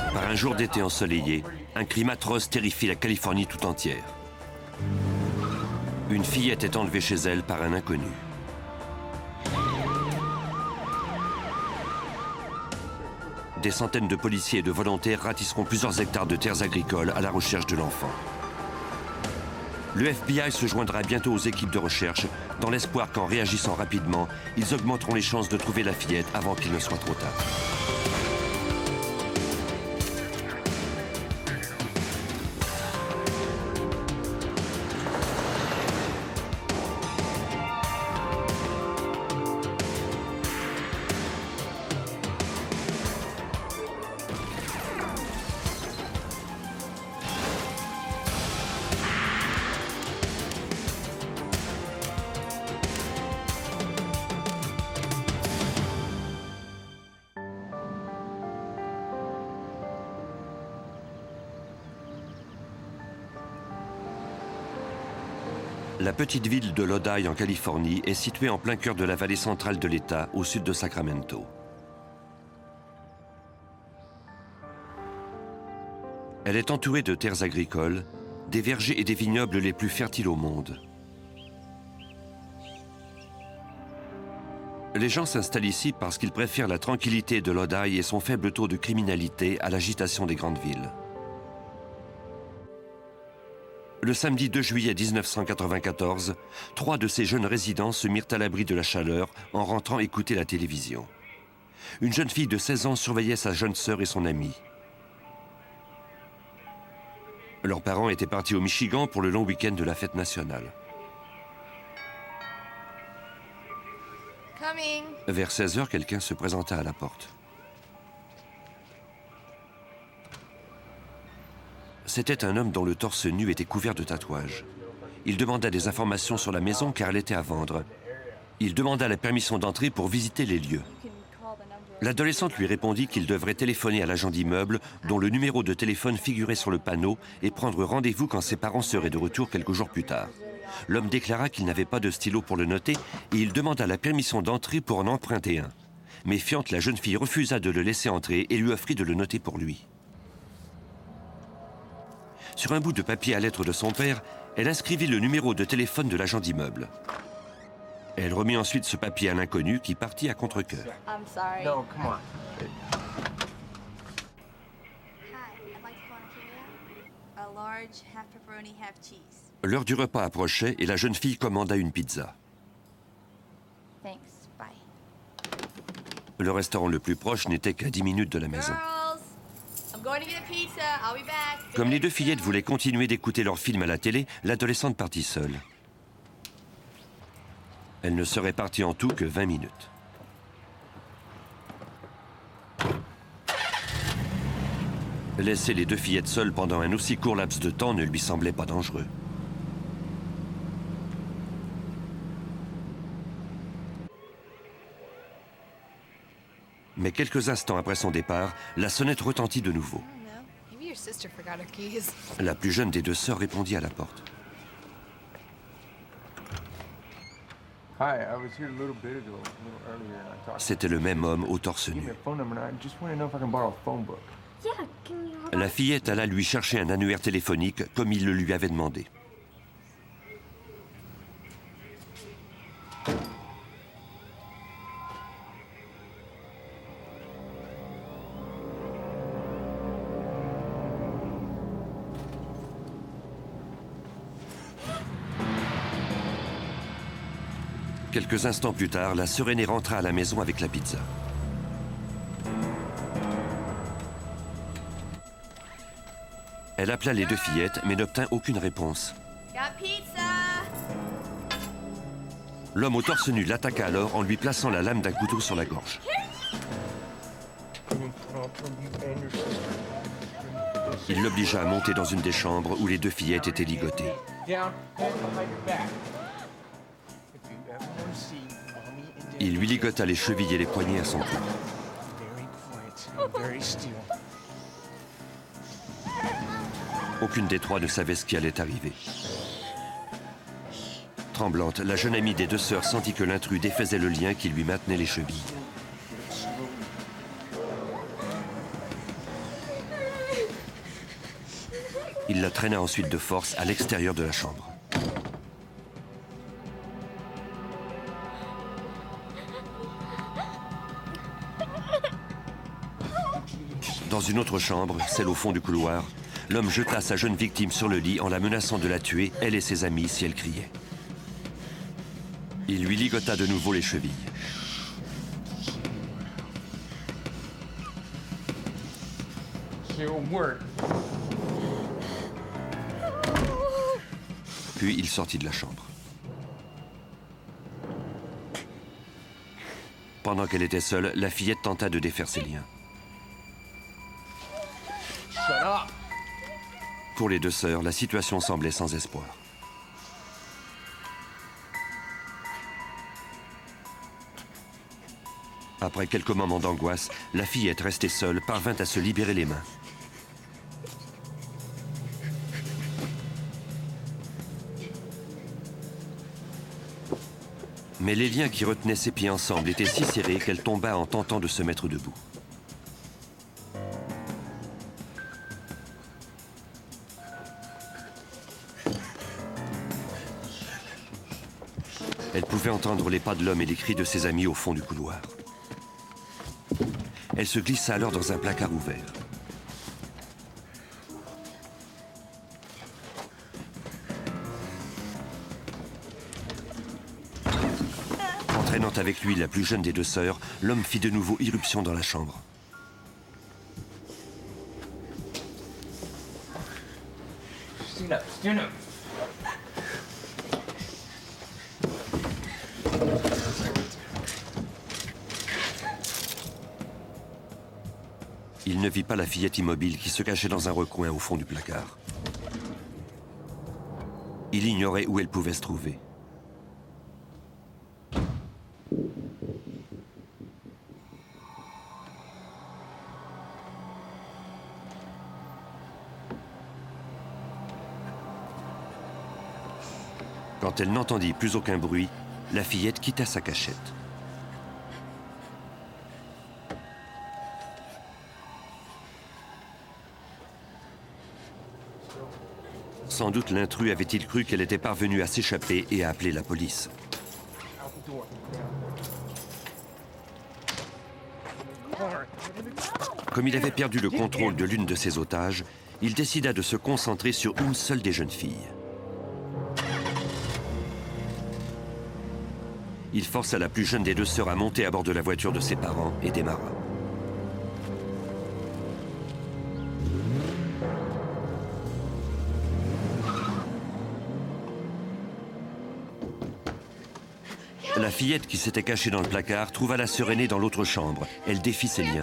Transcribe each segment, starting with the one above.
Par un jour d'été ensoleillé, un crime atroce terrifie la Californie tout entière. Une fillette est enlevée chez elle par un inconnu. Des centaines de policiers et de volontaires ratisseront plusieurs hectares de terres agricoles à la recherche de l'enfant. Le FBI se joindra bientôt aux équipes de recherche dans l'espoir qu'en réagissant rapidement, ils augmenteront les chances de trouver la fillette avant qu'il ne soit trop tard. La petite ville de Lodi en Californie est située en plein cœur de la vallée centrale de l'État, au sud de Sacramento. Elle est entourée de terres agricoles, des vergers et des vignobles les plus fertiles au monde. Les gens s'installent ici parce qu'ils préfèrent la tranquillité de Lodi et son faible taux de criminalité à l'agitation des grandes villes. Le samedi 2 juillet 1994, 3 de ces jeunes résidents se mirent à l'abri de la chaleur en rentrant écouter la télévision. Une jeune fille de 16 ans surveillait sa jeune sœur et son amie. Leurs parents étaient partis au Michigan pour le long week-end de la fête nationale. Coming. Vers 16 h, quelqu'un se présenta à la porte. C'était un homme dont le torse nu était couvert de tatouages. Il demanda des informations sur la maison car elle était à vendre. Il demanda la permission d'entrer pour visiter les lieux. L'adolescente lui répondit qu'il devrait téléphoner à l'agent d'immeuble dont le numéro de téléphone figurait sur le panneau et prendre rendez-vous quand ses parents seraient de retour quelques jours plus tard. L'homme déclara qu'il n'avait pas de stylo pour le noter et il demanda la permission d'entrer pour en emprunter un. Méfiante, la jeune fille refusa de le laisser entrer et lui offrit de le noter pour lui. Sur un bout de papier à lettres de son père, elle inscrivit le numéro de téléphone de l'agent d'immeuble. Elle remit ensuite ce papier à l'inconnu qui partit à contre-cœur. I'm sorry. No, come on. Hi, I'd like to go on a carryout. A large half pepperoni, half cheese. L'heure du repas approchait et la jeune fille commanda une pizza. Thanks. Bye. Le restaurant le plus proche n'était qu'à 10 minutes de la maison. Girls, I'm going to get a pizza. I'll be back. Comme les deux fillettes voulaient continuer d'écouter leur film à la télé, l'adolescente partit seule. Elle ne serait partie en tout que 20 minutes. Laisser les deux fillettes seules pendant un aussi court laps de temps ne lui semblait pas dangereux. Mais quelques instants après son départ, la sonnette retentit de nouveau. I don't know. Maybe your sister forgot her keys. La plus jeune des deux sœurs répondit à la porte. Hi, I was here a little bit ago, a little earlier, and I talked. C'était le même homme au torse Give me nu. a phone number, and I just want to know if I can borrow a phone book. Yeah, can you hold on? La fillette alla lui chercher un annuaire téléphonique comme il le lui avait demandé. Quelques instants plus tard, la sœur aînée rentra à la maison avec la pizza. Elle appela les deux fillettes, mais n'obtint aucune réponse. Got pizza. L'homme au torse nu l'attaqua alors en lui plaçant la lame d'un couteau sur la gorge. Il l'obligea à monter dans une des chambres où les deux fillettes étaient ligotées. Down, hands behind your back. If you ever want to see mommy and daddy, Il lui ligota les chevilles et les poignets à son cou. very quiet and very still. Aucune des trois ne savait ce qui allait arriver. Tremblante, la jeune amie des deux sœurs sentit que l'intrus défaisait le lien qui lui maintenait les chevilles. Il la traîna ensuite de force à l'extérieur de la chambre. Dans une autre chambre, celle au fond du couloir, l'homme jeta sa jeune victime sur le lit en la menaçant de la tuer, elle et ses amis, si elle criait. Il lui ligota de nouveau les chevilles. Puis il sortit de la chambre. Pendant qu'elle était seule, la fillette tenta de défaire ses liens. Pour les deux sœurs, la situation semblait sans espoir. Après quelques moments d'angoisse, la fillette restée seule parvint à se libérer les mains. Mais les liens qui retenaient ses pieds ensemble étaient si serrés qu'elle tomba en tentant de se mettre debout. Elle pouvait entendre les pas de l'homme et les cris de ses amis au fond du couloir. Elle se glissa alors dans un placard ouvert. Entraînant avec lui la plus jeune des deux sœurs, l'homme fit de nouveau irruption dans la chambre. Stand up, stand up. Il ne vit pas la fillette immobile qui se cachait dans un recoin au fond du placard. Il ignorait où elle pouvait se trouver. Quand elle n'entendit plus aucun bruit, la fillette quitta sa cachette. Sans doute l'intrus avait-il cru qu'elle était parvenue à s'échapper et à appeler la police. Comme il avait perdu le contrôle de l'une de ses otages, il décida de se concentrer sur une seule des jeunes filles. Il força la plus jeune des deux sœurs à monter à bord de la voiture de ses parents et démarra. La fillette qui s'était cachée dans le placard trouva la sœur aînée dans l'autre chambre. Elle défit ses liens.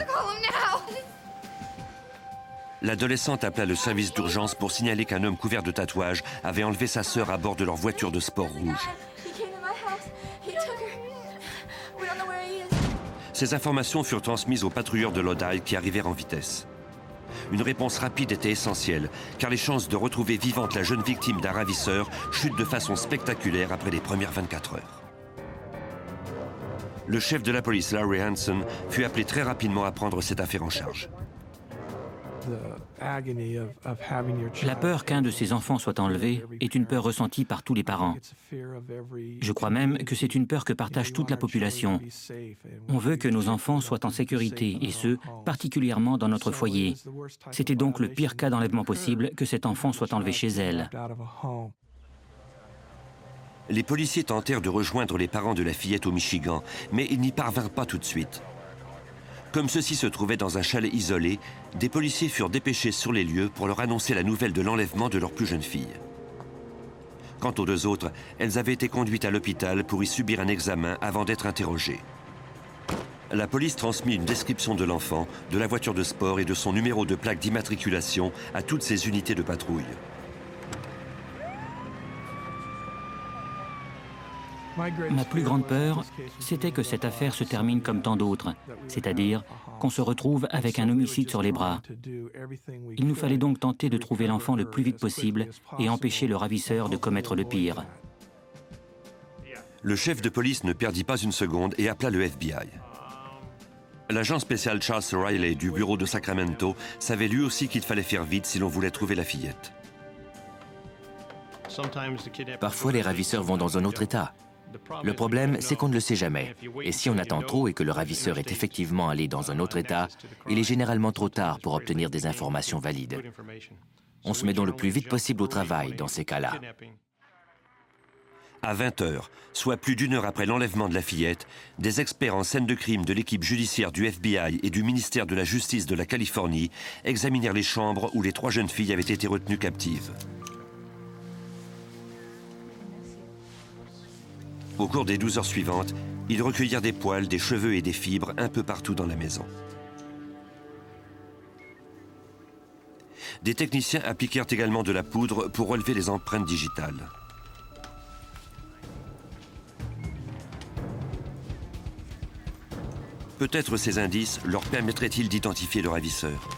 L'adolescente appela le service d'urgence pour signaler qu'un homme couvert de tatouages avait enlevé sa sœur à bord de leur voiture de sport rouge. Ces informations furent transmises aux patrouilleurs de Lodi qui arrivèrent en vitesse. Une réponse rapide était essentielle, car les chances de retrouver vivante la jeune victime d'un ravisseur chutent de façon spectaculaire après les premières 24 heures. Le chef de la police, Larry Hanson, fut appelé très rapidement à prendre cette affaire en charge. La peur qu'un de ses enfants soit enlevé est une peur ressentie par tous les parents. Je crois même que c'est une peur que partage toute la population. On veut que nos enfants soient en sécurité, et ce, particulièrement dans notre foyer. C'était donc le pire cas d'enlèvement possible que cet enfant soit enlevé chez elle. Les policiers tentèrent de rejoindre les parents de la fillette au Michigan, mais ils n'y parvinrent pas tout de suite. Comme ceux-ci se trouvaient dans un chalet isolé, des policiers furent dépêchés sur les lieux pour leur annoncer la nouvelle de l'enlèvement de leur plus jeune fille. Quant aux deux autres, elles avaient été conduites à l'hôpital pour y subir un examen avant d'être interrogées. La police transmit une description de l'enfant, de la voiture de sport et de son numéro de plaque d'immatriculation à toutes ces unités de patrouille. Ma plus grande peur, c'était que cette affaire se termine comme tant d'autres, c'est-à-dire qu'on se retrouve avec un homicide sur les bras. Il nous fallait donc tenter de trouver l'enfant le plus vite possible et empêcher le ravisseur de commettre le pire. Le chef de police ne perdit pas une seconde et appela le FBI. L'agent spécial Charles Riley du bureau de Sacramento savait lui aussi qu'il fallait faire vite si l'on voulait trouver la fillette. Parfois, les ravisseurs vont dans un autre État. Le problème, c'est qu'on ne le sait jamais. Et si on attend trop et que le ravisseur est effectivement allé dans un autre État, il est généralement trop tard pour obtenir des informations valides. On se met donc le plus vite possible au travail dans ces cas-là. À 20 h, soit plus d'1 heure après l'enlèvement de la fillette, des experts en scène de crime de l'équipe judiciaire du FBI et du ministère de la Justice de la Californie examinèrent les chambres où les 3 jeunes filles avaient été retenues captives. Au cours des 12 heures suivantes, ils recueillirent des poils, des cheveux et des fibres un peu partout dans la maison. Des techniciens appliquèrent également de la poudre pour relever les empreintes digitales. Peut-être ces indices leur permettraient-ils d'identifier le ravisseur.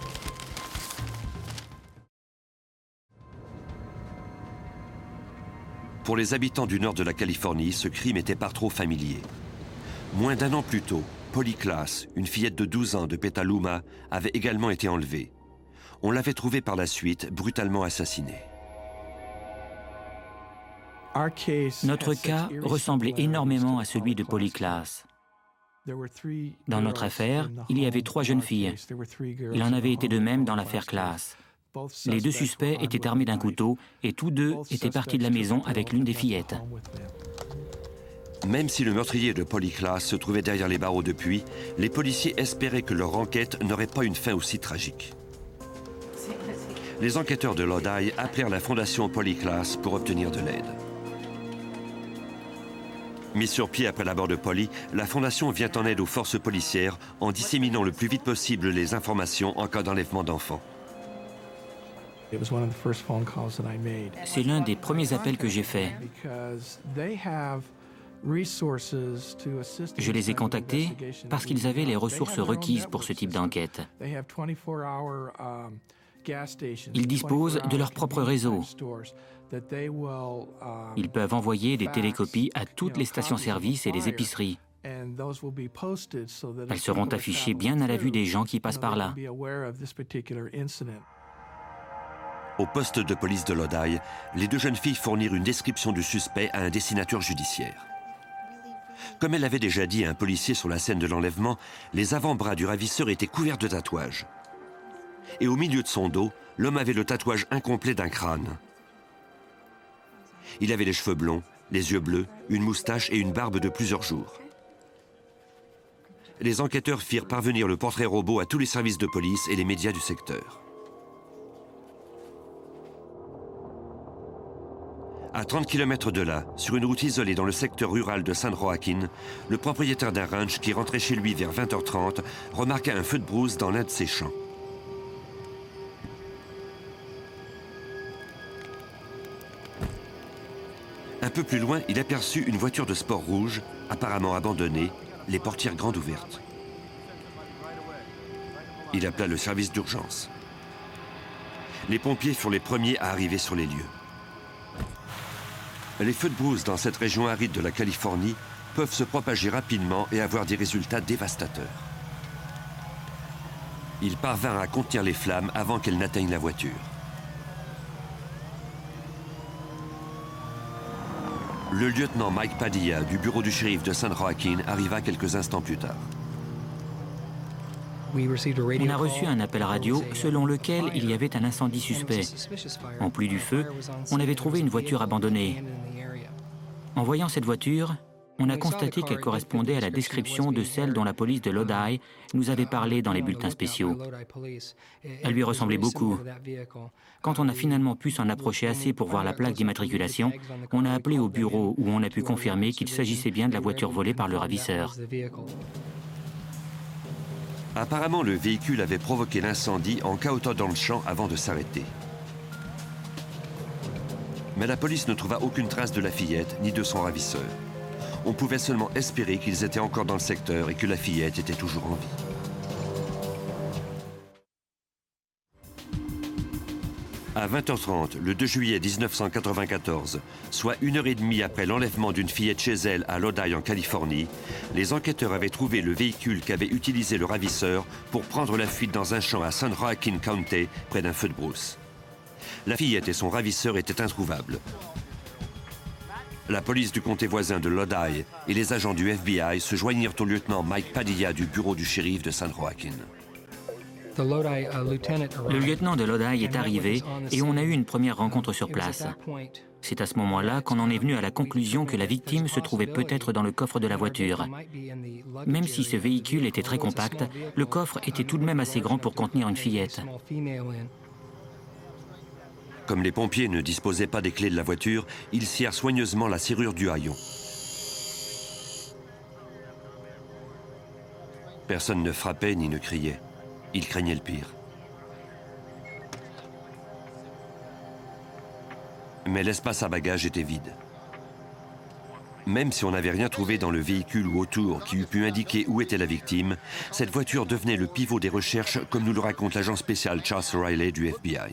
Pour les habitants du nord de la Californie, ce crime était par trop familier. Moins d'1 an plus tôt, Polly Klaas, une fillette de 12 ans de Petaluma, avait également été enlevée. On l'avait trouvée par la suite brutalement assassinée. Notre cas ressemblait énormément à celui de Polly Klaas. Dans notre affaire, il y avait 3 jeunes filles. Il en avait été de même dans l'affaire Klaas. Les 2 suspects étaient armés d'un couteau et tous 2 étaient partis de la maison avec l'une des fillettes. Même si le meurtrier de Polly Klaas se trouvait derrière les barreaux depuis, les policiers espéraient que leur enquête n'aurait pas une fin aussi tragique. Les enquêteurs de Lodi appelèrent la fondation Polly Klaas pour obtenir de l'aide. Mis sur pied après la mort de Polly, la fondation vient en aide aux forces policières en disséminant le plus vite possible les informations en cas d'enlèvement d'enfants. C'est l'un des premiers appels que j'ai faits. Je les ai contactés parce qu'ils avaient les ressources requises pour ce type d'enquête. Ils disposent de leur propre réseau. Ils peuvent envoyer des télécopies à toutes les stations-service et les épiceries. Elles seront affichées bien à la vue des gens qui passent par là. Au poste de police de Lodi, les 2 jeunes filles fournirent une description du suspect à un dessinateur judiciaire. Comme elle l'avait déjà dit à un policier sur la scène de l'enlèvement, les avant-bras du ravisseur étaient couverts de tatouages. Et au milieu de son dos, l'homme avait le tatouage incomplet d'un crâne. Il avait les cheveux blonds, les yeux bleus, une moustache et une barbe de plusieurs jours. Les enquêteurs firent parvenir le portrait robot à tous les services de police et les médias du secteur. À 30 km de là, sur une route isolée dans le secteur rural de San Joaquin, le propriétaire d'un ranch qui rentrait chez lui vers 20 h 30 remarqua un feu de brousse dans l'un de ses champs. Un peu plus loin, il aperçut une voiture de sport rouge, apparemment abandonnée, les portières grandes ouvertes. Il appela le service d'urgence. Les pompiers furent les premiers à arriver sur les lieux. Les feux de brousse dans cette région aride de la Californie peuvent se propager rapidement et avoir des résultats dévastateurs. Ils parvinrent à contenir les flammes avant qu'elles n'atteignent la voiture. Le lieutenant Mike Padilla du bureau du shérif de San Joaquin arriva quelques instants plus tard. On a reçu un appel radio selon lequel il y avait un incendie suspect. En plus du feu, on avait trouvé une voiture abandonnée. En voyant cette voiture, on a constaté qu'elle correspondait à la description de celle dont la police de Lodi nous avait parlé dans les bulletins spéciaux. Elle lui ressemblait beaucoup. Quand on a finalement pu s'en approcher assez pour voir la plaque d'immatriculation, on a appelé au bureau où on a pu confirmer qu'il s'agissait bien de la voiture volée par le ravisseur. Apparemment, le véhicule avait provoqué l'incendie en cahotant dans le champ avant de s'arrêter. Mais la police ne trouva aucune trace de la fillette ni de son ravisseur. On pouvait seulement espérer qu'ils étaient encore dans le secteur et que la fillette était toujours en vie. À 20 h 30, le 2 juillet 1994, soit 1h30 après l'enlèvement d'une fillette chez elle à Lodi en Californie, les enquêteurs avaient trouvé le véhicule qu'avait utilisé le ravisseur pour prendre la fuite dans un champ à San Joaquin County, près d'un feu de brousse. La fillette et son ravisseur étaient introuvables. La police du comté voisin de Lodi et les agents du FBI se joignirent au lieutenant Mike Padilla du bureau du shérif de San Joaquin. Le lieutenant de Lodi est arrivé et on a eu une première rencontre sur place. C'est à ce moment-là qu'on en est venu à la conclusion que la victime se trouvait peut-être dans le coffre de la voiture. Même si ce véhicule était très compact, le coffre était tout de même assez grand pour contenir une fillette. Comme les pompiers ne disposaient pas des clés de la voiture, ils scièrent soigneusement la serrure du haillon. Personne ne frappait ni ne criait. Ils craignaient le pire. Mais l'espace à bagages était vide. Même si on n'avait rien trouvé dans le véhicule ou autour qui eût pu indiquer où était la victime, cette voiture devenait le pivot des recherches, comme nous le raconte l'agent spécial Charles Riley du FBI.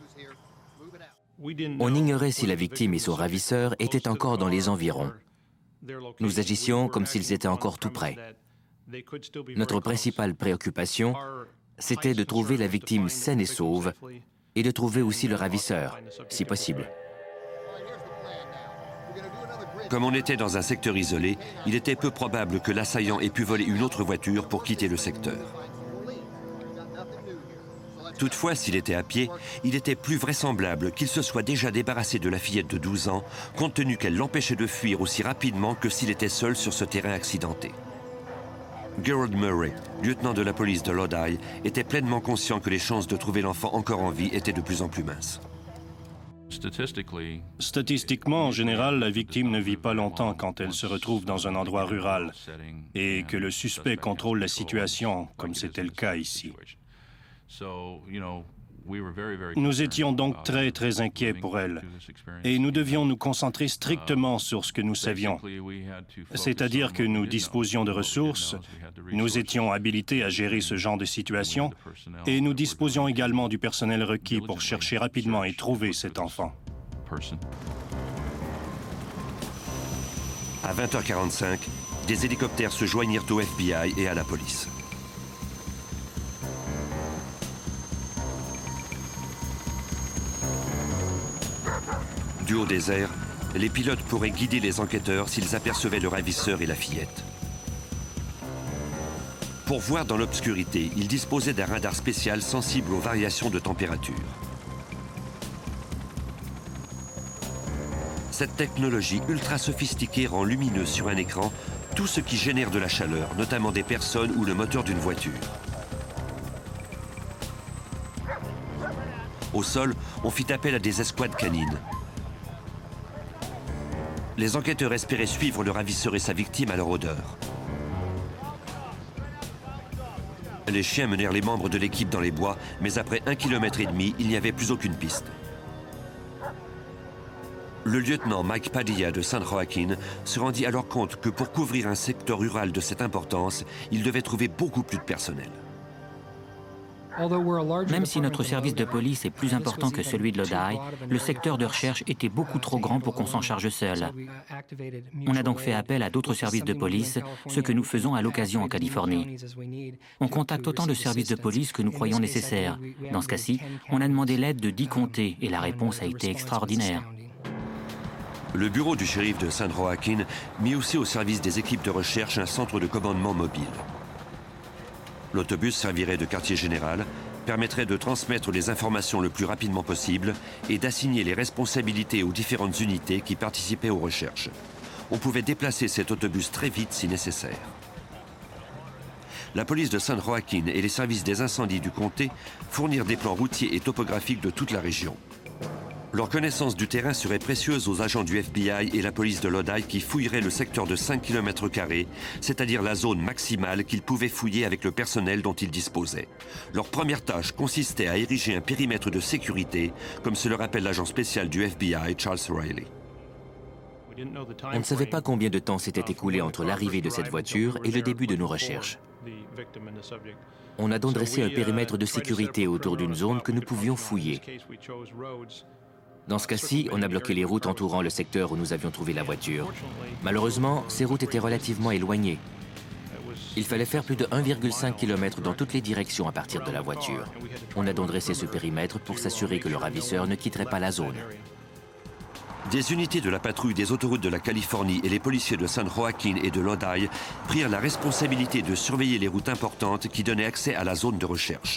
On ignorait si la victime et son ravisseur étaient encore dans les environs. Nous agissions comme s'ils étaient encore tout près. Notre principale préoccupation, c'était de trouver la victime saine et sauve et de trouver aussi le ravisseur, si possible. Comme on était dans un secteur isolé, il était peu probable que l'assaillant ait pu voler une autre voiture pour quitter le secteur. Toutefois, s'il était à pied, il était plus vraisemblable qu'il se soit déjà débarrassé de la fillette de 12 ans, compte tenu qu'elle l'empêchait de fuir aussi rapidement que s'il était seul sur ce terrain accidenté. Gerald Murray, lieutenant de la police de Lodi, était pleinement conscient que les chances de trouver l'enfant encore en vie étaient de plus en plus minces. Statistiquement, en général, la victime ne vit pas longtemps quand elle se retrouve dans un endroit rural et que le suspect contrôle la situation, comme c'était le cas ici. Nous étions donc très inquiets pour elle et nous devions nous concentrer strictement sur ce que nous savions. C'est-à-dire que nous disposions de ressources, nous étions habilités à gérer ce genre de situation et nous disposions également du personnel requis pour chercher rapidement et trouver cet enfant. À 20h45, des hélicoptères se joignirent au FBI et à la police. Du haut des airs, les pilotes pourraient guider les enquêteurs s'ils apercevaient le ravisseur et la fillette. Pour voir dans l'obscurité, ils disposaient d'un radar spécial sensible aux variations de température. Cette technologie ultra sophistiquée rend lumineux sur un écran tout ce qui génère de la chaleur, notamment des personnes ou le moteur d'une voiture. Au sol, on fit appel à des escouades canines. Les enquêteurs espéraient suivre le ravisseur et sa victime à leur odeur. Les chiens menèrent les membres de l'équipe dans les bois, mais après 1,5 km, il n'y avait plus aucune piste. Le lieutenant Mike Padilla de San Joaquin se rendit alors compte que pour couvrir un secteur rural de cette importance, il devait trouver beaucoup plus de personnel. Même si notre service de police est plus important que celui de Lodi, le secteur de recherche était beaucoup trop grand pour qu'on s'en charge seul. On a donc fait appel à d'autres services de police, ce que nous faisons à l'occasion en Californie. On contacte autant de services de police que nous croyons nécessaires. Dans ce cas-ci, on a demandé l'aide de 10 comtés et la réponse a été extraordinaire. Le bureau du shérif de San Joaquin mit aussi au service des équipes de recherche un centre de commandement mobile. L'autobus servirait de quartier général, permettrait de transmettre les informations le plus rapidement possible et d'assigner les responsabilités aux différentes unités qui participaient aux recherches. On pouvait déplacer cet autobus très vite si nécessaire. La police de San Joaquin et les services des incendies du comté fournirent des plans routiers et topographiques de toute la région. Leur connaissance du terrain serait précieuse aux agents du FBI et la police de Lodi qui fouilleraient le secteur de 5 km², c'est-à-dire la zone maximale qu'ils pouvaient fouiller avec le personnel dont ils disposaient. Leur première tâche consistait à ériger un périmètre de sécurité, comme se le rappelle l'agent spécial du FBI, Charles Riley. On ne savait pas combien de temps s'était écoulé entre l'arrivée de cette voiture et le début de nos recherches. On a donc dressé un périmètre de sécurité autour d'une zone que nous pouvions fouiller. Dans ce cas-ci, on a bloqué les routes entourant le secteur où nous avions trouvé la voiture. Malheureusement, ces routes étaient relativement éloignées. Il fallait faire plus de 1,5 km dans toutes les directions à partir de la voiture. On a donc dressé ce périmètre pour s'assurer que le ravisseur ne quitterait pas la zone. Des unités de la patrouille des autoroutes de la Californie et les policiers de San Joaquin et de Lodi prirent la responsabilité de surveiller les routes importantes qui donnaient accès à la zone de recherche.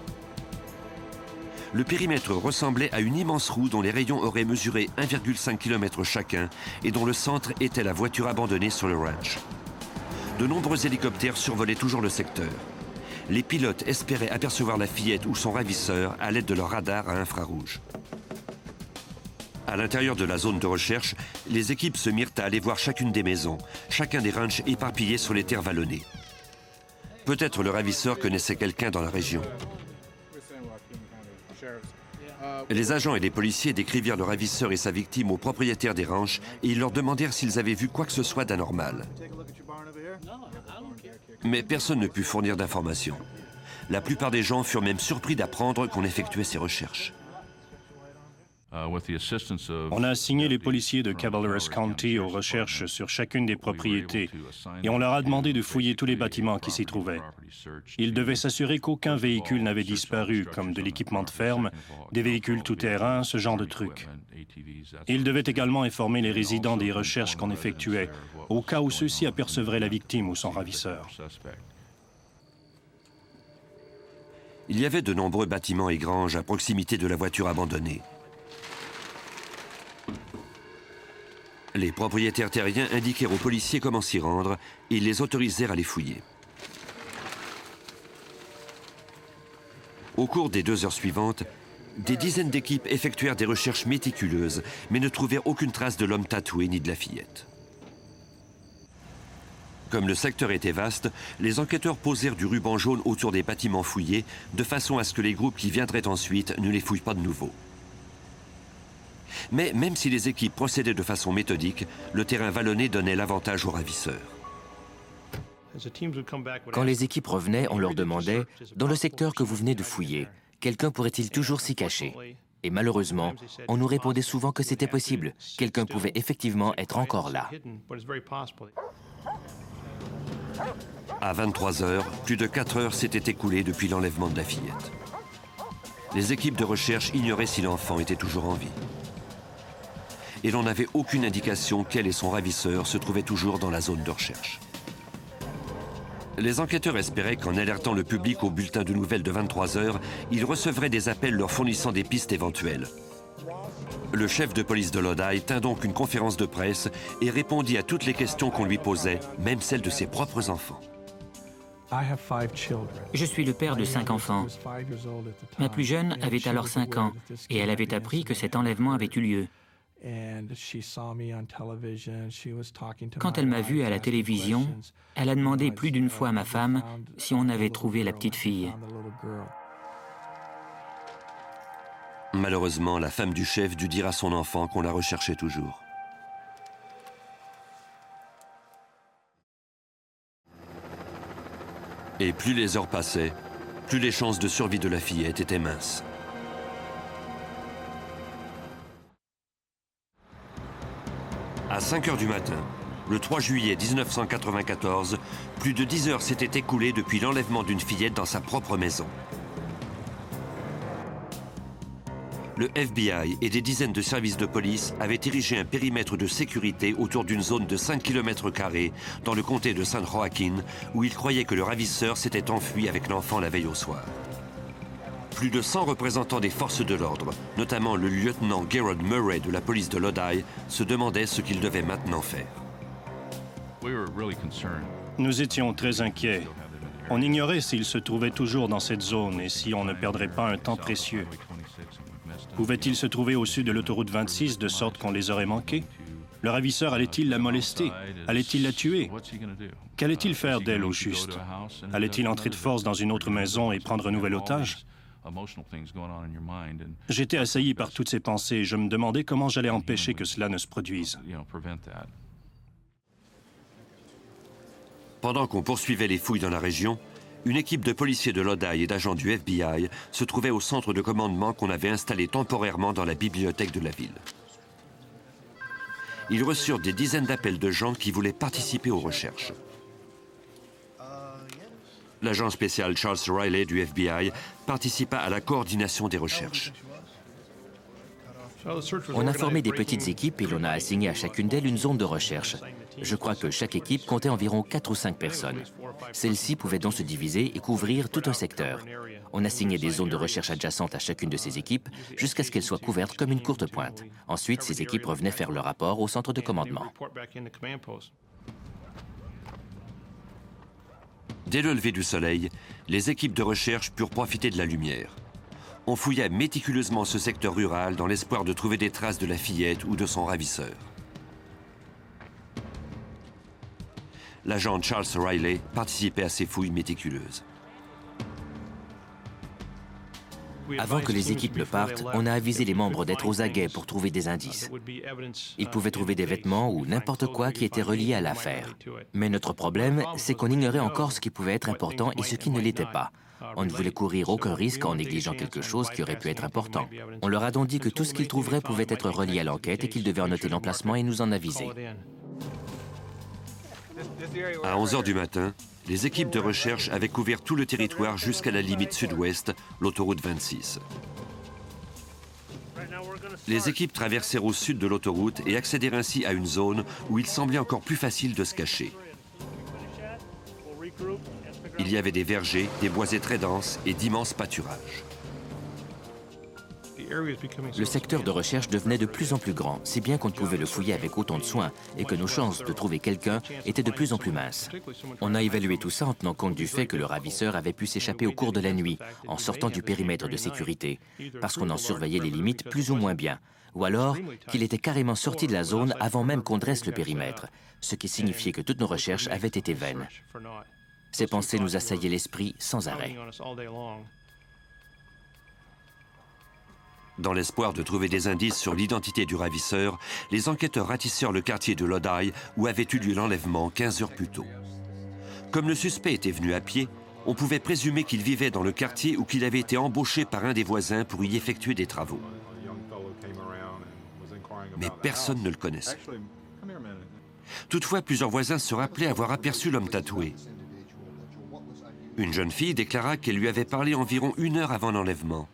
Le périmètre ressemblait à une immense roue dont les rayons auraient mesuré 1,5 km chacun et dont le centre était la voiture abandonnée sur le ranch. De nombreux hélicoptères survolaient toujours le secteur. Les pilotes espéraient apercevoir la fillette ou son ravisseur à l'aide de leur radar à infrarouge. À l'intérieur de la zone de recherche, les équipes se mirent à aller voir chacune des maisons, chacun des ranchs éparpillés sur les terres vallonnées. Peut-être le ravisseur connaissait quelqu'un dans la région. Les agents et les policiers décrivirent le ravisseur et sa victime aux propriétaires des ranchs et ils leur demandèrent s'ils avaient vu quoi que ce soit d'anormal. Mais personne ne put fournir d'informations. La plupart des gens furent même surpris d'apprendre qu'on effectuait ces recherches. On a assigné les policiers de Cabarrus County aux recherches sur chacune des propriétés et on leur a demandé de fouiller tous les bâtiments qui s'y trouvaient. Ils devaient s'assurer qu'aucun véhicule n'avait disparu, comme de l'équipement de ferme, des véhicules tout-terrain, ce genre de trucs. Ils devaient également informer les résidents des recherches qu'on effectuait, au cas où ceux-ci apercevraient la victime ou son ravisseur. Il y avait de nombreux bâtiments et granges à proximité de la voiture abandonnée. Les propriétaires terriens indiquèrent aux policiers comment s'y rendre et ils les autorisèrent à les fouiller. Au cours des 2 heures suivantes, des dizaines d'équipes effectuèrent des recherches méticuleuses, mais ne trouvèrent aucune trace de l'homme tatoué ni de la fillette. Comme le secteur était vaste, les enquêteurs posèrent du ruban jaune autour des bâtiments fouillés, de façon à ce que les groupes qui viendraient ensuite ne les fouillent pas de nouveau. Mais même si les équipes procédaient de façon méthodique, le terrain vallonné donnait l'avantage aux ravisseurs. Quand les équipes revenaient, on leur demandait « Dans le secteur que vous venez de fouiller, quelqu'un pourrait-il toujours s'y cacher ?» Et malheureusement, on nous répondait souvent que c'était possible. Quelqu'un pouvait effectivement être encore là. À 23 heures, plus de 4 heures s'étaient écoulées depuis l'enlèvement de la fillette. Les équipes de recherche ignoraient si l'enfant était toujours en vie. Et l'on n'avait aucune indication qu'elle et son ravisseur se trouvaient toujours dans la zone de recherche. Les enquêteurs espéraient qu'en alertant le public au bulletin de nouvelles de 23 heures, ils recevraient des appels leur fournissant des pistes éventuelles. Le chef de police de Lodi tint donc une conférence de presse et répondit à toutes les questions qu'on lui posait, même celles de ses propres enfants. Je suis le père de 5 enfants. Ma plus jeune avait alors 5 ans et elle avait appris que cet enlèvement avait eu lieu. Quand elle m'a vu à la télévision, elle a demandé plus d'une fois à ma femme si on avait trouvé la petite fille. Malheureusement, la femme du chef dut dire à son enfant qu'on la recherchait toujours. Et plus les heures passaient, plus les chances de survie de la fillette étaient minces. À 5 heures du matin, le 3 juillet 1994, plus de 10 heures s'étaient écoulées depuis l'enlèvement d'une fillette dans sa propre maison. Le FBI et des dizaines de services de police avaient érigé un périmètre de sécurité autour d'une zone de 5 km² dans le comté de San Joaquin, où ils croyaient que le ravisseur s'était enfui avec l'enfant la veille au soir. Plus de 100 représentants des forces de l'ordre, notamment le lieutenant Gerard Murray de la police de Lodi, se demandaient ce qu'ils devaient maintenant faire. Nous étions très inquiets. On ignorait s'il se trouvait toujours dans cette zone et si on ne perdrait pas un temps précieux. Pouvait-il se trouver au sud de l'autoroute 26 de sorte qu'on les aurait manqués? Le ravisseur allait-il la molester? Allait-il la tuer? Qu'allait-il faire d'elle au juste? Allait-il entrer de force dans une autre maison et prendre un nouvel otage? J'étais assailli par toutes ces pensées et je me demandais comment j'allais empêcher que cela ne se produise. Pendant qu'on poursuivait les fouilles dans la région, une équipe de policiers de Lodi et d'agents du FBI se trouvait au centre de commandement qu'on avait installé temporairement dans la bibliothèque de la ville. Ils reçurent des dizaines d'appels de gens qui voulaient participer aux recherches. L'agent spécial Charles Riley du FBI participa à la coordination des recherches. On a formé des petites équipes et l'on a assigné à chacune d'elles une zone de recherche. Je crois que chaque équipe comptait environ 4 ou 5 personnes. Celles-ci pouvaient donc se diviser et couvrir tout un secteur. On assignait des zones de recherche adjacentes à chacune de ces équipes jusqu'à ce qu'elles soient couvertes comme une courte pointe. Ensuite, ces équipes revenaient faire leur rapport au centre de commandement. Dès le lever du soleil, les équipes de recherche purent profiter de la lumière. On fouilla méticuleusement ce secteur rural dans l'espoir de trouver des traces de la fillette ou de son ravisseur. L'agent Charles Riley participait à ces fouilles méticuleuses. Avant que les équipes ne partent, on a avisé les membres d'être aux aguets pour trouver des indices. Ils pouvaient trouver des vêtements ou n'importe quoi qui était relié à l'affaire. Mais notre problème, c'est qu'on ignorait encore ce qui pouvait être important et ce qui ne l'était pas. On ne voulait courir aucun risque en négligeant quelque chose qui aurait pu être important. On leur a donc dit que tout ce qu'ils trouveraient pouvait être relié à l'enquête et qu'ils devaient en noter l'emplacement et nous en aviser. À 11 h du matin, les équipes de recherche avaient couvert tout le territoire jusqu'à la limite sud-ouest, l'autoroute 26. Les équipes traversèrent au sud de l'autoroute et accédèrent ainsi à une zone où il semblait encore plus facile de se cacher. Il y avait des vergers, des boisés très denses et d'immenses pâturages. Le secteur de recherche devenait de plus en plus grand, si bien qu'on ne pouvait le fouiller avec autant de soin et que nos chances de trouver quelqu'un étaient de plus en plus minces. On a évalué tout ça en tenant compte du fait que le ravisseur avait pu s'échapper au cours de la nuit, en sortant du périmètre de sécurité, parce qu'on en surveillait les limites plus ou moins bien, ou alors qu'il était carrément sorti de la zone avant même qu'on dresse le périmètre, ce qui signifiait que toutes nos recherches avaient été vaines. Ces pensées nous assaillaient l'esprit sans arrêt. Dans l'espoir de trouver des indices sur l'identité du ravisseur, les enquêteurs ratissèrent le quartier de Lodi où avait eu lieu l'enlèvement 15 heures plus tôt. Comme le suspect était venu à pied, on pouvait présumer qu'il vivait dans le quartier ou qu'il avait été embauché par un des voisins pour y effectuer des travaux. Mais personne ne le connaissait. Toutefois, plusieurs voisins se rappelaient avoir aperçu l'homme tatoué. Une jeune fille déclara qu'elle lui avait parlé environ 1 heure avant l'enlèvement.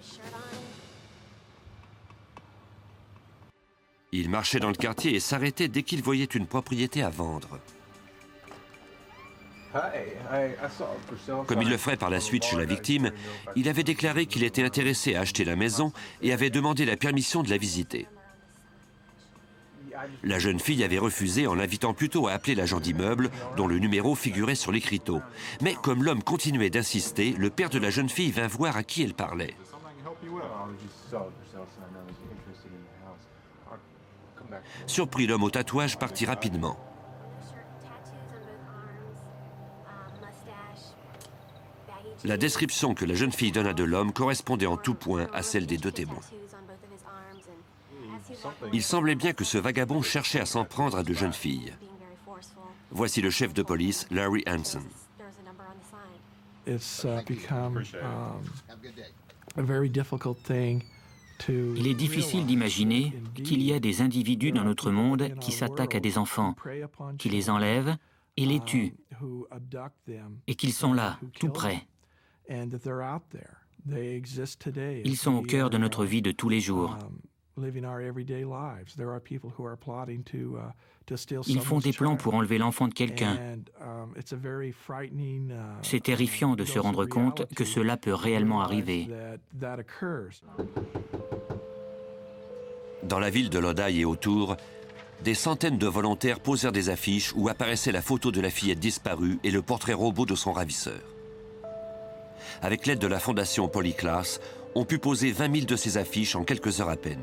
Il marchait dans le quartier et s'arrêtait dès qu'il voyait une propriété à vendre. Comme il le ferait par la suite chez la victime, il avait déclaré qu'il était intéressé à acheter la maison et avait demandé la permission de la visiter. La jeune fille avait refusé en l'invitant plutôt à appeler l'agent d'immeuble dont le numéro figurait sur l'écriteau. Mais comme l'homme continuait d'insister, le père de la jeune fille vint voir à qui elle parlait. Surpris, l'homme au tatouage partit rapidement. La description que la jeune fille donna de l'homme correspondait en tout point à celle des deux témoins. Il semblait bien que ce vagabond cherchait à s'en prendre à de jeunes filles. Voici le chef de police, Larry Hansen. Il est difficile d'imaginer qu'il y a des individus dans notre monde qui s'attaquent à des enfants, qui les enlèvent et les tuent, et qu'ils sont là, tout près. Ils sont au cœur de notre vie de tous les jours. Ils font des plans pour enlever l'enfant de quelqu'un. C'est terrifiant de se rendre compte que cela peut réellement arriver. Dans la ville de Lodi et autour, des centaines de volontaires posèrent des affiches où apparaissait la photo de la fillette disparue et le portrait robot de son ravisseur. Avec l'aide de la fondation Polyclass, on put poser 20 000 de ces affiches en quelques heures à peine.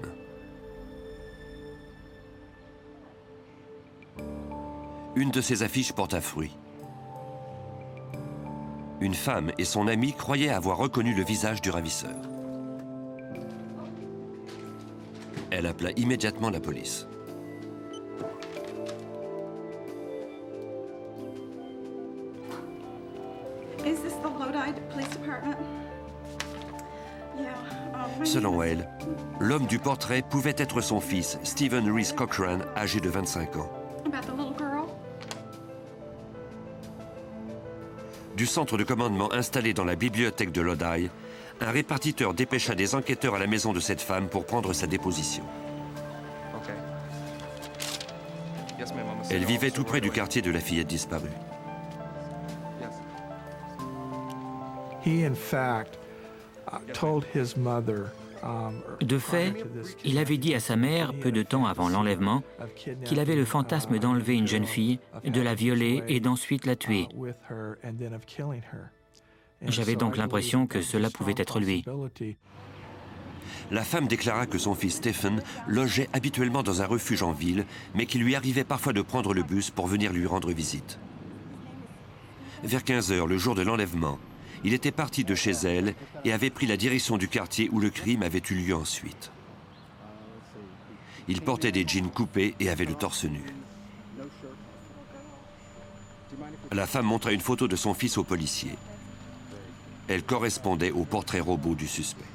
Une de ces affiches porta fruit. Une femme et son amie croyaient avoir reconnu le visage du ravisseur. Elle appela immédiatement la police. Selon elle, l'homme du portrait pouvait être son fils, Stephen Reese Cochran, âgé de 25 ans. Du centre de commandement installé dans la bibliothèque de Lodi, Un répartiteur dépêcha des enquêteurs à la maison de cette femme pour prendre sa déposition. Elle vivait tout près du quartier de la fillette disparue. De fait, il avait dit à sa mère, peu de temps avant l'enlèvement, qu'il avait le fantasme d'enlever une jeune fille, de la violer et d'ensuite la tuer. J'avais donc l'impression que cela pouvait être lui. La femme déclara que son fils Stephen logeait habituellement dans un refuge en ville, mais qu'il lui arrivait parfois de prendre le bus pour venir lui rendre visite. Vers 15 h, le jour de l'enlèvement, il était parti de chez elle et avait pris la direction du quartier où le crime avait eu lieu ensuite. Il portait des jeans coupés et avait le torse nu. La femme montra une photo de son fils au policier. Elle correspondait au portrait robot du suspect.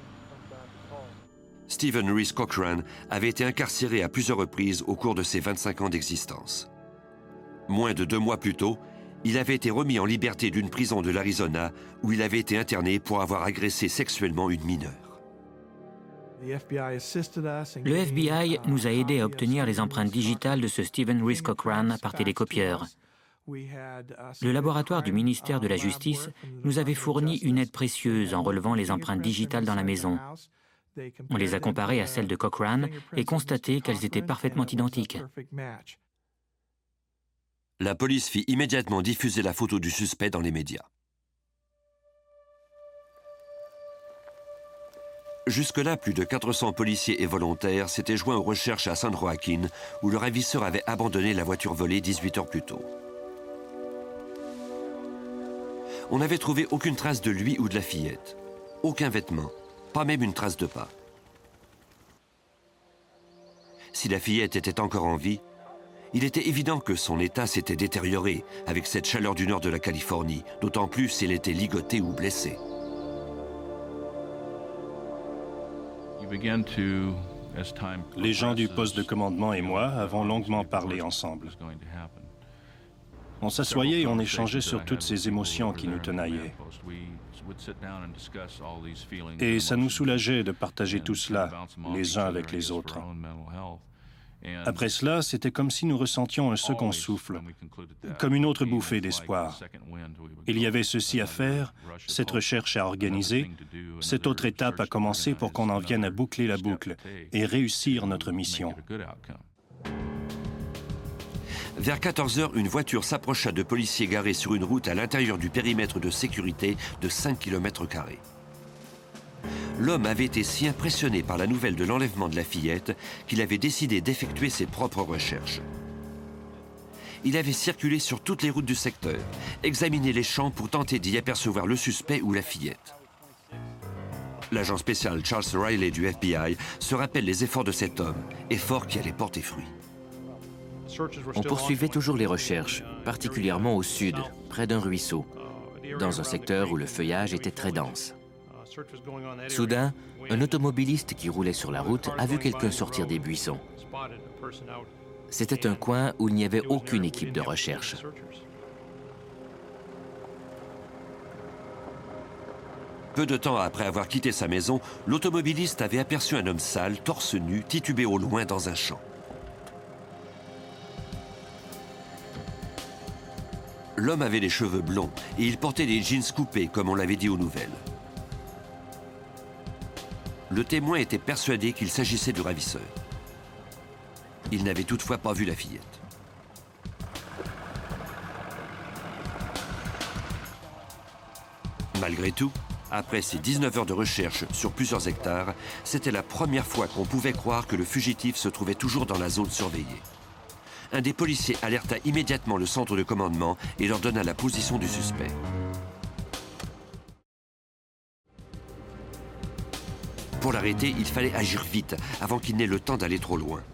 Stephen Reese Cochran avait été incarcéré à plusieurs reprises au cours de ses 25 ans d'existence. Moins de 2 mois plus tôt, il avait été remis en liberté d'une prison de l'Arizona où il avait été interné pour avoir agressé sexuellement une mineure. Le FBI nous a aidés à obtenir les empreintes digitales de ce Stephen Reese Cochran par télécopieur. Le laboratoire du ministère de la Justice nous avait fourni une aide précieuse en relevant les empreintes digitales dans la maison. On les a comparées à celles de Cochran et constaté qu'elles étaient parfaitement identiques. La police fit immédiatement diffuser la photo du suspect dans les médias. Jusque-là, plus de 400 policiers et volontaires s'étaient joints aux recherches à San Joaquin, où le ravisseur avait abandonné la voiture volée 18 heures plus tôt. On n'avait trouvé aucune trace de lui ou de la fillette. Aucun vêtement, pas même une trace de pas. Si la fillette était encore en vie, il était évident que son état s'était détérioré avec cette chaleur du nord de la Californie, d'autant plus si elle était ligotée ou blessée. Les gens du poste de commandement et moi avons longuement parlé ensemble. On s'assoyait et on échangeait sur toutes ces émotions qui nous tenaillaient. Et ça nous soulageait de partager tout cela, les uns avec les autres. Après cela, c'était comme si nous ressentions un second souffle, comme une autre bouffée d'espoir. Il y avait ceci à faire, cette recherche à organiser, cette autre étape à commencer pour qu'on en vienne à boucler la boucle et réussir notre mission. Vers 14 h, une voiture s'approcha de policiers garés sur une route à l'intérieur du périmètre de sécurité de 5 km². L'homme avait été si impressionné par la nouvelle de l'enlèvement de la fillette qu'il avait décidé d'effectuer ses propres recherches. Il avait circulé sur toutes les routes du secteur, examiné les champs pour tenter d'y apercevoir le suspect ou la fillette. L'agent spécial Charles Riley du FBI se rappelle les efforts de cet homme, efforts qui allaient porter fruit. On poursuivait toujours les recherches, particulièrement au sud, près d'un ruisseau, dans un secteur où le feuillage était très dense. Soudain, un automobiliste qui roulait sur la route a vu quelqu'un sortir des buissons. C'était un coin où il n'y avait aucune équipe de recherche. Peu de temps après avoir quitté sa maison, l'automobiliste avait aperçu un homme sale, torse nu, titubé au loin dans un champ. L'homme avait les cheveux blonds et il portait des jeans coupés, comme on l'avait dit aux nouvelles. Le témoin était persuadé qu'il s'agissait du ravisseur. Il n'avait toutefois pas vu la fillette. Malgré tout, après ces 19 heures de recherche sur plusieurs hectares, c'était la première fois qu'on pouvait croire que le fugitif se trouvait toujours dans la zone surveillée. Un des policiers alerta immédiatement le centre de commandement et leur donna la position du suspect. Pour l'arrêter, il fallait agir vite, avant qu'il n'ait le temps d'aller trop loin.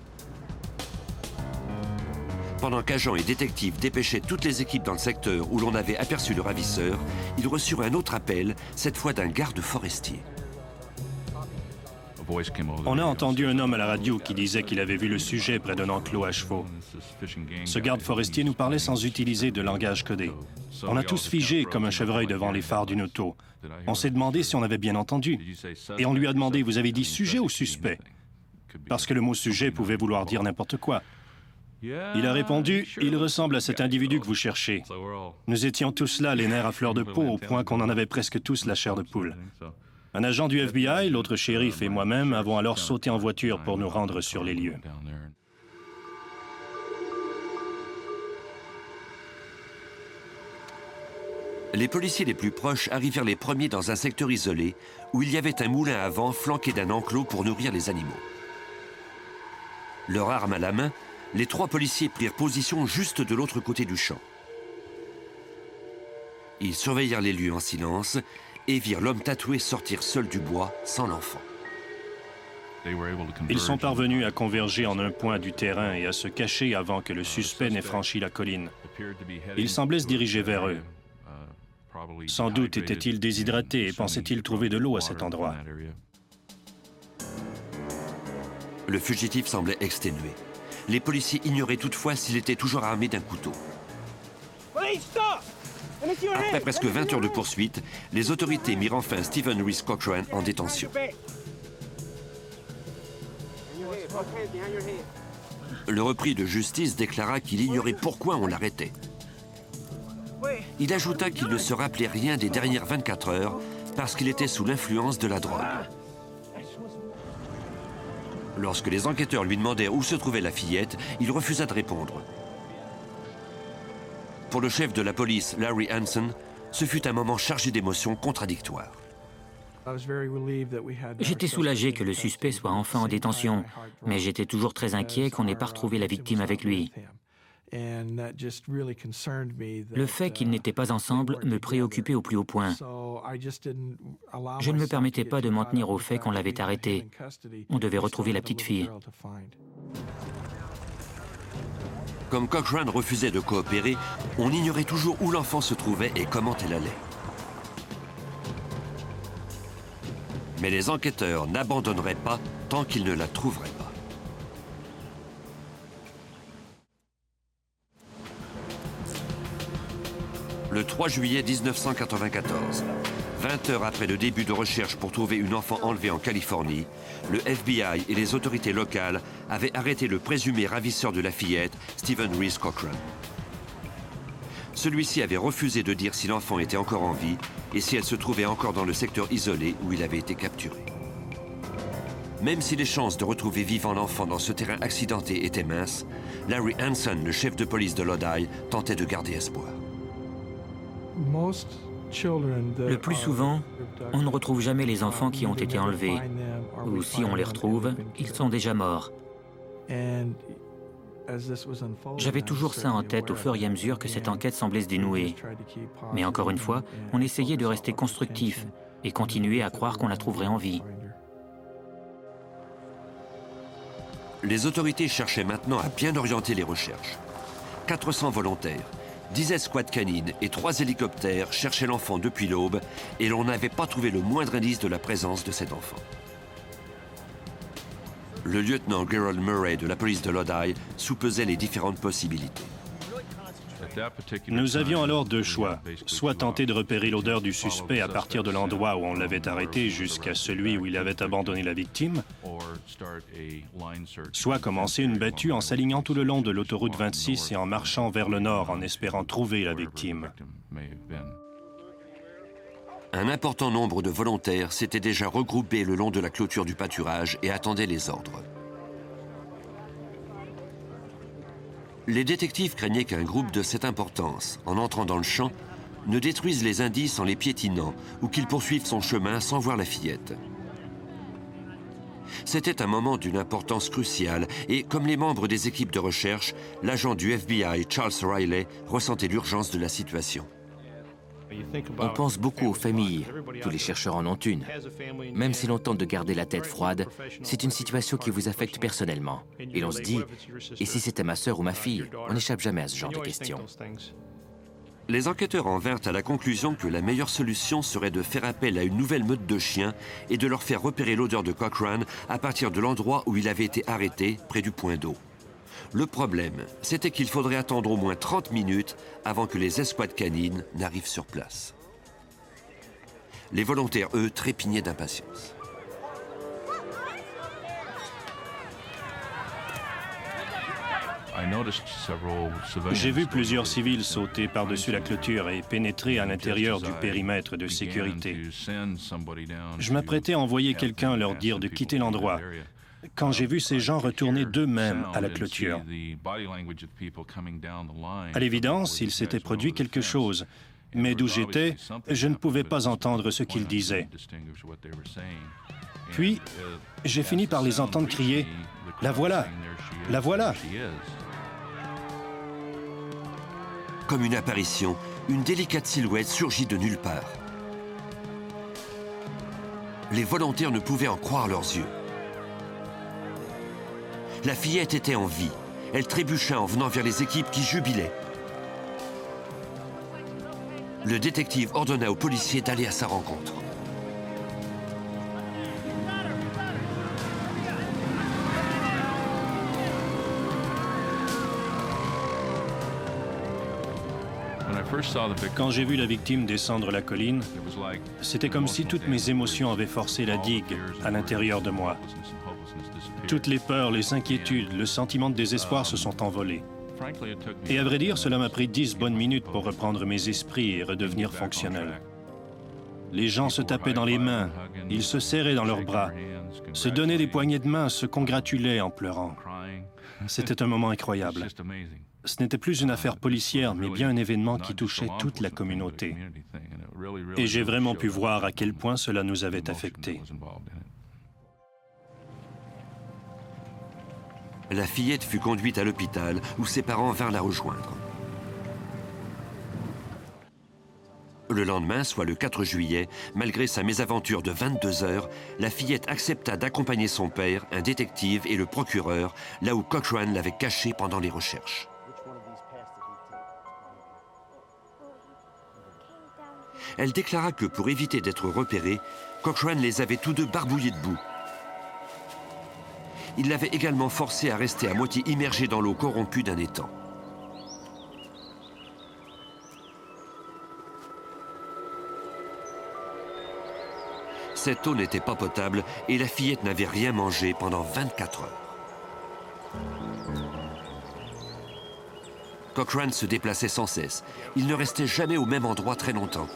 Pendant qu'agents et détectives dépêchaient toutes les équipes dans le secteur où l'on avait aperçu le ravisseur, ils reçurent un autre appel, cette fois d'un garde forestier. On a entendu un homme à la radio qui disait qu'il avait vu le sujet près d'un enclos à chevaux. Ce garde forestier nous parlait sans utiliser de langage codé. On a tous figé comme un chevreuil devant les phares d'une auto. On s'est demandé si on avait bien entendu. Et on lui a demandé, vous avez dit sujet ou suspect? Parce que le mot sujet pouvait vouloir dire n'importe quoi. Il a répondu, il ressemble à cet individu que vous cherchez. Nous étions tous là, les nerfs à fleur de peau, au point qu'on en avait presque tous la chair de poule. Un agent du FBI, l'autre shérif et moi-même avons alors sauté en voiture pour nous rendre sur les lieux. Les policiers les plus proches arrivèrent les premiers dans un secteur isolé où il y avait un moulin à vent flanqué d'un enclos pour nourrir les animaux. Leur arme à la main, les 3 policiers prirent position juste de l'autre côté du champ. Ils surveillèrent les lieux en silence et virent l'homme tatoué sortir seul du bois, sans l'enfant. Ils sont parvenus à converger en un point du terrain et à se cacher avant que le suspect n'ait franchi la colline. Il semblait se diriger vers eux. Sans doute était-il déshydraté et pensait-il trouver de l'eau à cet endroit. Le fugitif semblait exténué. Les policiers ignoraient toutefois s'il était toujours armé d'un couteau. Après presque 20 heures de poursuite, les autorités mirent enfin Stephen Reese Cochran en détention. Le repris de justice déclara qu'il ignorait pourquoi on l'arrêtait. Il ajouta qu'il ne se rappelait rien des dernières 24 heures parce qu'il était sous l'influence de la drogue. Lorsque les enquêteurs lui demandèrent où se trouvait la fillette, il refusa de répondre. Pour le chef de la police, Larry Hansen, ce fut un moment chargé d'émotions contradictoires. J'étais soulagé que le suspect soit enfin en détention, mais j'étais toujours très inquiet qu'on n'ait pas retrouvé la victime avec lui. Le fait qu'ils n'étaient pas ensemble me préoccupait au plus haut point. Je ne me permettais pas de m'en tenir au fait qu'on l'avait arrêté. On devait retrouver la petite fille. Comme Cochran refusait de coopérer, on ignorait toujours où l'enfant se trouvait et comment elle allait. Mais les enquêteurs n'abandonneraient pas tant qu'ils ne la trouveraient pas. Le 3 juillet 1994, 20 heures après le début de recherche pour trouver une enfant enlevée en Californie, le FBI et les autorités locales avaient arrêté le présumé ravisseur de la fillette, Stephen Reese Cochran. Celui-ci avait refusé de dire si l'enfant était encore en vie et si elle se trouvait encore dans le secteur isolé où il avait été capturé. Même si les chances de retrouver vivant l'enfant dans ce terrain accidenté étaient minces, Larry Hansen, le chef de police de Lodi, tentait de garder espoir. Le plus souvent, on ne retrouve jamais les enfants qui ont été enlevés. Ou si on les retrouve, ils sont déjà morts. J'avais toujours ça en tête au fur et à mesure que cette enquête semblait se dénouer. Mais encore une fois, on essayait de rester constructif et continuer à croire qu'on la trouverait en vie. Les autorités cherchaient maintenant à bien orienter les recherches. 400 volontaires, 10 escouades canines et 3 hélicoptères cherchaient l'enfant depuis l'aube et l'on n'avait pas trouvé le moindre indice de la présence de cet enfant. Le lieutenant Gerald Murray de la police de Lodi soupesait les différentes possibilités. Nous avions alors 2 choix, soit tenter de repérer l'odeur du suspect à partir de l'endroit où on l'avait arrêté jusqu'à celui où il avait abandonné la victime, soit commencer une battue en s'alignant tout le long de l'autoroute 26 et en marchant vers le nord en espérant trouver la victime. Un important nombre de volontaires s'étaient déjà regroupés le long de la clôture du pâturage et attendaient les ordres. Les détectives craignaient qu'un groupe de cette importance, en entrant dans le champ, ne détruise les indices en les piétinant ou qu'il poursuive son chemin sans voir la fillette. C'était un moment d'une importance cruciale et, comme les membres des équipes de recherche, l'agent du FBI, Charles Riley, ressentait l'urgence de la situation. On pense beaucoup aux familles. Tous les chercheurs en ont une. Même si l'on tente de garder la tête froide, c'est une situation qui vous affecte personnellement. Et l'on se dit, et si c'était ma sœur ou ma fille? On n'échappe jamais à ce genre de questions. Les enquêteurs en vinrent à la conclusion que la meilleure solution serait de faire appel à une nouvelle meute de chiens et de leur faire repérer l'odeur de Cochran à partir de l'endroit où il avait été arrêté, près du point d'eau. Le problème, c'était qu'il faudrait attendre au moins 30 minutes avant que les escouades canines n'arrivent sur place. Les volontaires, eux, trépignaient d'impatience. J'ai vu plusieurs civils sauter par-dessus la clôture et pénétrer à l'intérieur du périmètre de sécurité. Je m'apprêtais à envoyer quelqu'un leur dire de quitter l'endroit, quand j'ai vu ces gens retourner d'eux-mêmes à la clôture. À l'évidence, il s'était produit quelque chose, mais d'où j'étais, je ne pouvais pas entendre ce qu'ils disaient. Puis, j'ai fini par les entendre crier « La voilà! La voilà !» Comme une apparition, une délicate silhouette surgit de nulle part. Les volontaires ne pouvaient en croire leurs yeux. La fillette était en vie. Elle trébucha en venant vers les équipes qui jubilaient. Le détective ordonna aux policiers d'aller à sa rencontre. Quand j'ai vu la victime descendre la colline, c'était comme si toutes mes émotions avaient forcé la digue à l'intérieur de moi. Toutes les peurs, les inquiétudes, le sentiment de désespoir se sont envolés. Et à vrai dire, cela m'a pris 10 bonnes minutes pour reprendre mes esprits et redevenir fonctionnel. Les gens se tapaient dans les mains, ils se serraient dans leurs bras, se donnaient des poignées de main, se congratulaient en pleurant. C'était un moment incroyable. Ce n'était plus une affaire policière, mais bien un événement qui touchait toute la communauté. Et j'ai vraiment pu voir à quel point cela nous avait affectés. La fillette fut conduite à l'hôpital où ses parents vinrent la rejoindre. Le lendemain, soit le 4 juillet, malgré sa mésaventure de 22 heures, la fillette accepta d'accompagner son père, un détective et le procureur, là où Cochran l'avait caché pendant les recherches. Elle déclara que pour éviter d'être repérée, Cochran les avait tous deux barbouillés de boue. Il l'avait également forcé à rester à moitié immergé dans l'eau corrompue d'un étang. Cette eau n'était pas potable et la fillette n'avait rien mangé pendant 24 heures. Cochran se déplaçait sans cesse. Il ne restait jamais au même endroit très longtemps.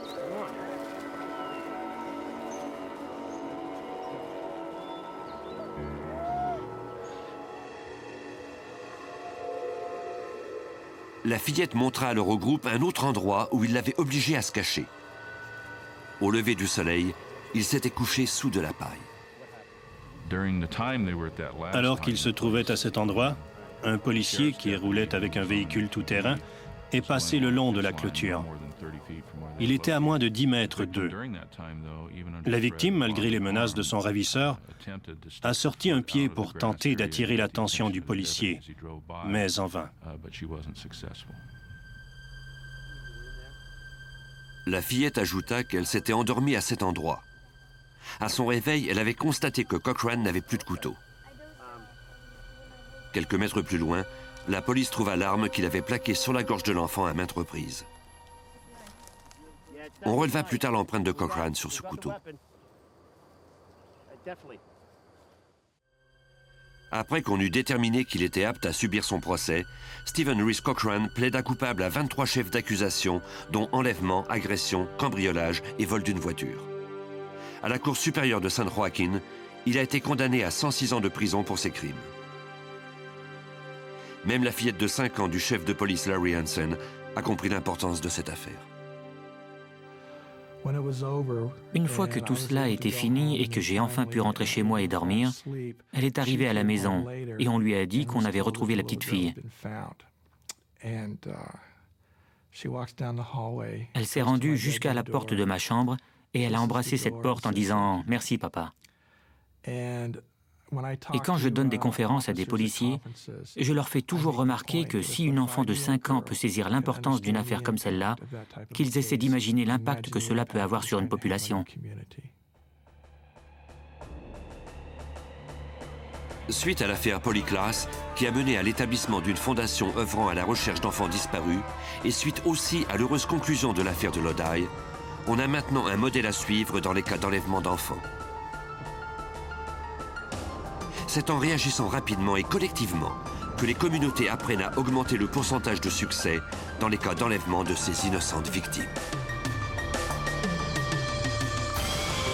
La fillette montra alors au groupe un autre endroit où il l'avait obligé à se cacher. Au lever du soleil, il s'était couché sous de la paille. Alors qu'il se trouvait à cet endroit, un policier qui roulait avec un véhicule tout-terrain est passé le long de la clôture. Il était à moins de 10 mètres d'eux. La victime, malgré les menaces de son ravisseur, a sorti un pied pour tenter d'attirer l'attention du policier, mais en vain. La fillette ajouta qu'elle s'était endormie à cet endroit. À son réveil, elle avait constaté que Cochran n'avait plus de couteau. Quelques mètres plus loin, la police trouva l'arme qu'il avait plaquée sur la gorge de l'enfant à maintes reprises. On releva plus tard l'empreinte de Cochran sur ce couteau. Après qu'on eut déterminé qu'il était apte à subir son procès, Stephen Reese Cochran plaida coupable à 23 chefs d'accusation, dont enlèvement, agression, cambriolage et vol d'une voiture. À la Cour supérieure de San Joaquin, il a été condamné à 106 ans de prison pour ses crimes. Même la fillette de 5 ans du chef de police Larry Hansen a compris l'importance de cette affaire. Une fois que tout cela était fini et que j'ai enfin pu rentrer chez moi et dormir, elle est arrivée à la maison et on lui a dit qu'on avait retrouvé la petite fille. Elle s'est rendue jusqu'à la porte de ma chambre et elle a embrassé cette porte en disant « Merci, papa ». Et quand je donne des conférences à des policiers, je leur fais toujours remarquer que si une enfant de 5 ans peut saisir l'importance d'une affaire comme celle-là, qu'ils essaient d'imaginer l'impact que cela peut avoir sur une population. Suite à l'affaire Polyclass, qui a mené à l'établissement d'une fondation œuvrant à la recherche d'enfants disparus, et suite aussi à l'heureuse conclusion de l'affaire de Lodi, on a maintenant un modèle à suivre dans les cas d'enlèvement d'enfants. C'est en réagissant rapidement et collectivement que les communautés apprennent à augmenter le pourcentage de succès dans les cas d'enlèvement de ces innocentes victimes.